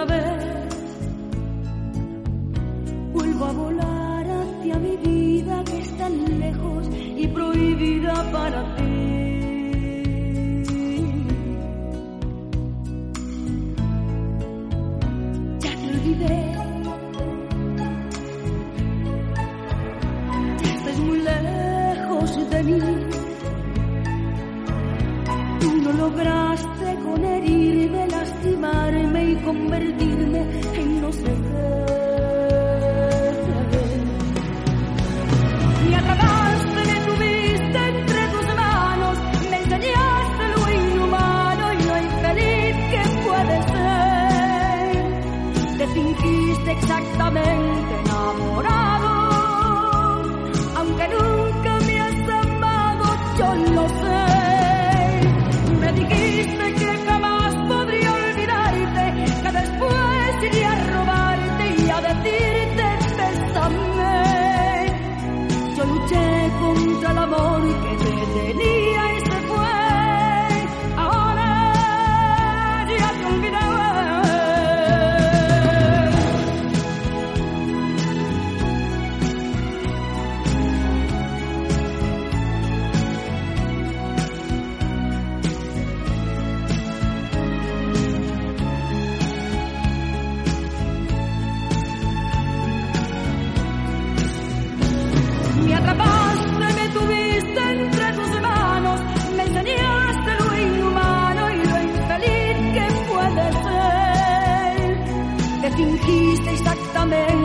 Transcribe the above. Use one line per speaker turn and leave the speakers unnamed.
otra vez vuelvo a volar hacia mi vida que es tan lejos y prohibida para ti. Ya te olvidé, ya estás muy lejos de mí. Tú no lograste con herirme, lastimarme y convertirme en no sé qué. Me atrapaste, me tuviste entre tus manos, me enseñaste lo inhumano y lo infeliz que puede ser. Te fingiste exactamente enamorado, aunque nunca me has amado, yo lo sé. Me dijiste que jamás podría olvidarte, que después iría a robarte y a decirte bésame. Yo luché contra el amor que te tenía y se fue. Ahora ya te olvidé. Me atrapaste, me tuviste entre tus manos, me enseñaste lo inhumano y lo infeliz que puede ser. Te fingiste exactamente